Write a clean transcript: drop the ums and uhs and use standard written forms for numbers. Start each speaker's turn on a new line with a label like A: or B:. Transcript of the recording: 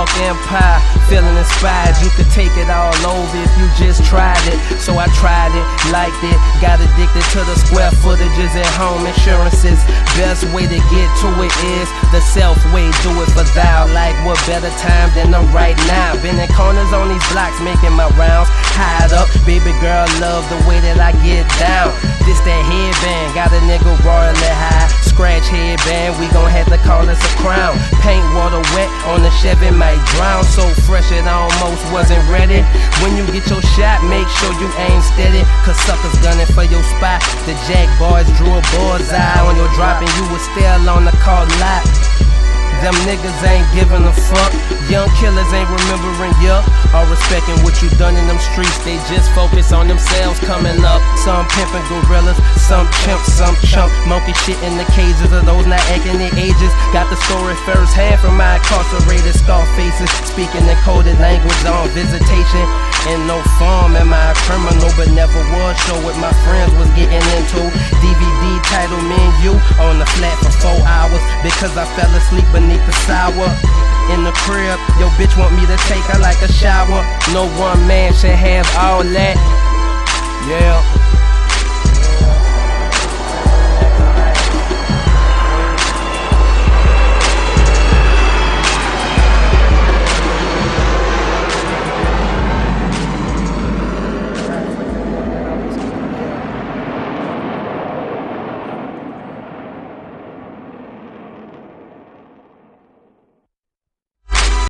A: Mark Empire, feeling inspired. You could take it all over if you just tried it. So I tried it, liked it, got addicted to the square footages and home insurances. Best way to get to it is the self-way, do it for thou. Like what better time than I'm right now. Been in corners on these blocks, making my rounds. Hide up, baby girl, love the way that I get down. This that headband, got a nigga royally high. Scratch headband, we gon' have to call this a crown. Paint water wet on the Chevy, might drown. So fresh it almost wasn't ready. When you get your shot, make sure you aim steady, cause suckers gunning for your spot. The Jack boys drew a bullseye on your drop and you was still on the call lot. Them niggas ain't giving a fuck. Young killers ain't remembering ya or respecting what you done in them streets. They just focus on themselves coming up. Some pimping gorillas, some chimps, some chump. Monkey shit in the cages of those not acting their ages. Got the story first hand from my incarcerated scar faces. Speaking in coded language on visitation. In no form am I a criminal, but never was. Show what my friends was getting into. DVD title, me and you on the flat for 4 hours because I fell asleep beneath the sour. In the crib, your bitch want me to take her like a shower. No one man should have all that. Yeah.